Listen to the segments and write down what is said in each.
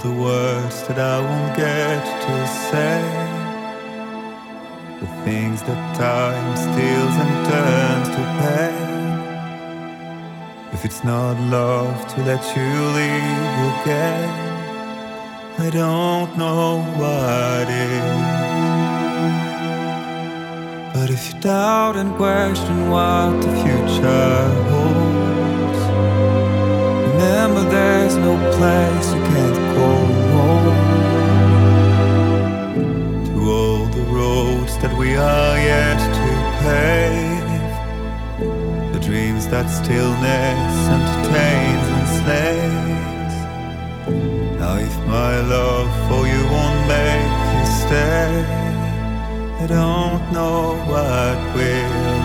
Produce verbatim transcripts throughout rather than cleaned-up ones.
the words that I won't get to say, the things that time steals and turns to pain. If it's not love to let you leave again, I don't know what is. But if you doubt and question what the future holds, remember there's no place you can't go home. To all the roads that we are yet to pave, the dreams that stillness entertains and slays. Now if my love for you won't make you stay, I don't know what will.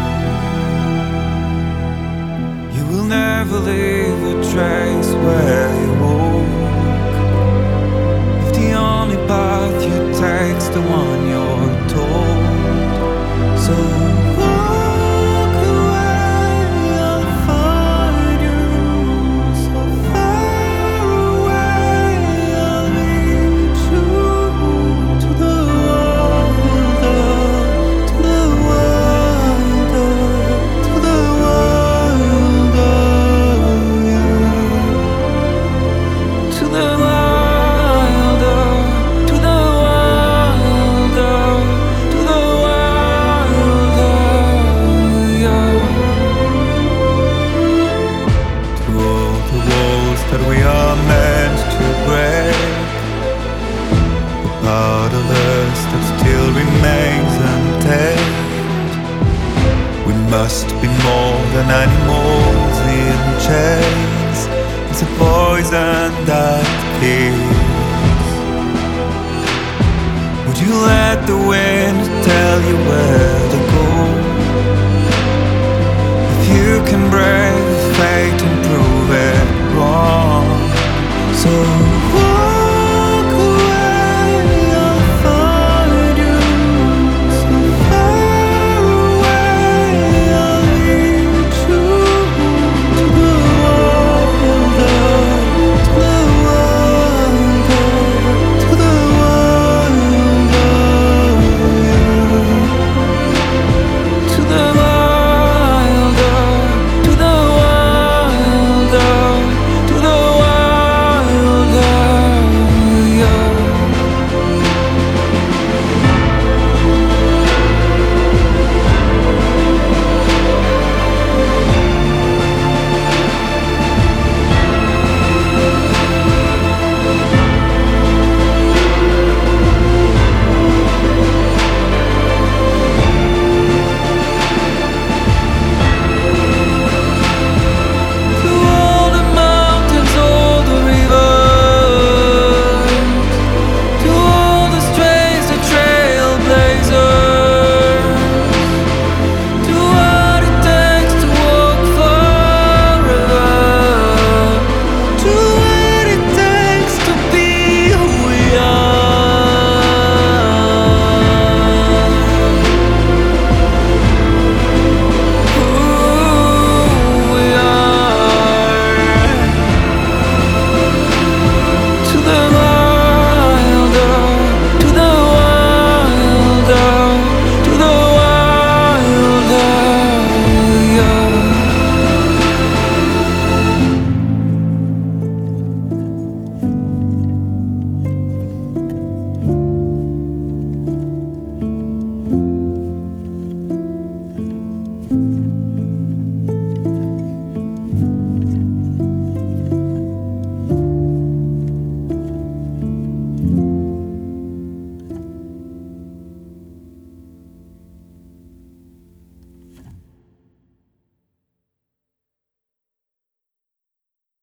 You will never leave a trace where you walk, if the only path you take's the one you're told. So walk away, I'll find you. So far away, I'll lead you to the world, to the world, to the world, yeah. To the wild, to the wild, to the wild, yeah. To all the walls that we are meant to break, the part of us that still remains untamed. We must be more than animals in chains. It's a poison that kills. Would you let the wind tell you where to go? If you can break